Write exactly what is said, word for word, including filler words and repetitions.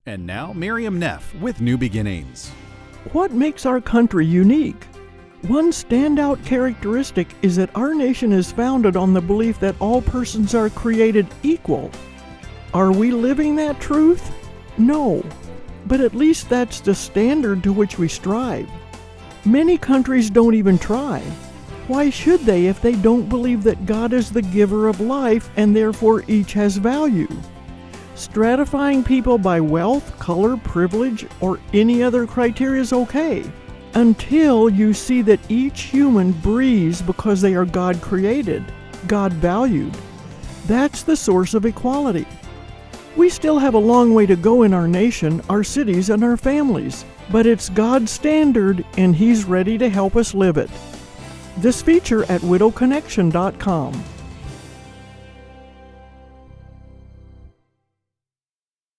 And now, Miriam Neff with New Beginnings. What makes our country unique? One standout characteristic is that our nation is founded on the belief that all persons are created equal. Are we living that truth? No, but at least that's the standard to which we strive. Many countries don't even try. Why should they if they don't believe that God is the giver of life and therefore each has value? Stratifying people by wealth, color, privilege, or any other criteria is okay, until you see that each human breathes because they are God created, God valued. That's the source of equality. We still have a long way to go in our nation, our cities, and our families, but it's God's standard and He's ready to help us live it. This feature at widow connection dot com.